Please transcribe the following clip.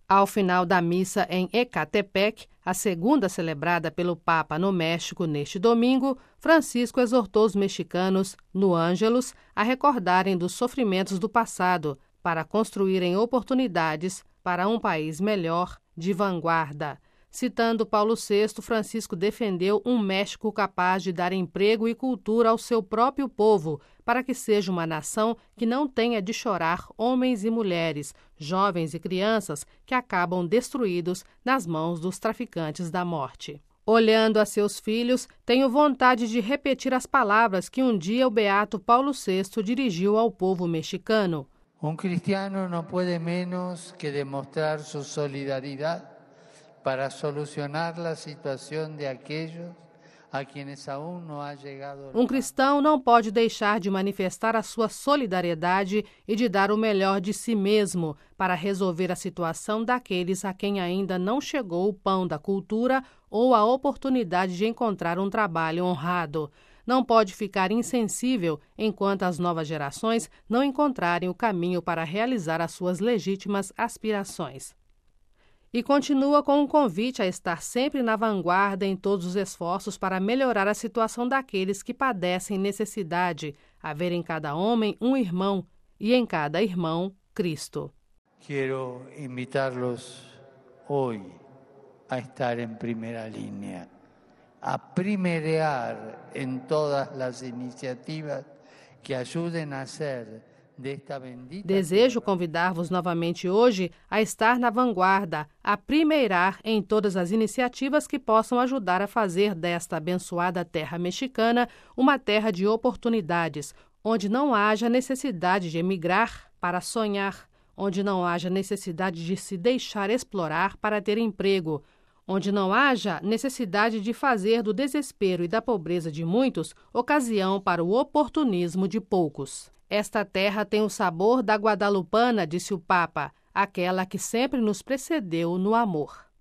Ao final da missa em Ecatepec, a segunda celebrada pelo Papa no México neste domingo, Francisco exortou os mexicanos, no Ângelus, a recordarem dos sofrimentos do passado para construírem oportunidades para um país melhor, de vanguarda. Citando Paulo VI, Francisco defendeu um México capaz de dar emprego e cultura ao seu próprio povo, para que seja uma nação que não tenha de chorar homens e mulheres, jovens e crianças que acabam destruídos nas mãos dos traficantes da morte. Olhando a seus filhos, tenho vontade de repetir as palavras que um dia o beato Paulo VI dirigiu ao povo mexicano. Um cristiano não pode menos que demonstrar sua solidariedade para solucionar a situação de aqueles a quienes aún não ha chegado. Um cristão não pode deixar de manifestar a sua solidariedade e de dar o melhor de si mesmo para resolver a situação daqueles a quem ainda não chegou o pão da cultura ou a oportunidade de encontrar um trabalho honrado. Não pode ficar insensível enquanto as novas gerações não encontrarem o caminho para realizar as suas legítimas aspirações. E continua com um convite a estar sempre na vanguarda em todos os esforços para melhorar a situação daqueles que padecem necessidade, haver em cada homem um irmão e em cada irmão Cristo. Quero invitar-los hoje a estar em primeira linha, a primerear em todas as iniciativas que ajudem a ser. Desejo convidar-vos novamente hoje a estar na vanguarda, a primeirar em todas as iniciativas que possam ajudar a fazer desta abençoada terra mexicana uma terra de oportunidades, onde não haja necessidade de emigrar para sonhar, onde não haja necessidade de se deixar explorar para ter emprego, onde não haja necessidade de fazer do desespero e da pobreza de muitos ocasião para o oportunismo de poucos. Esta terra tem o sabor da guadalupana, disse o Papa, aquela que sempre nos precedeu no amor.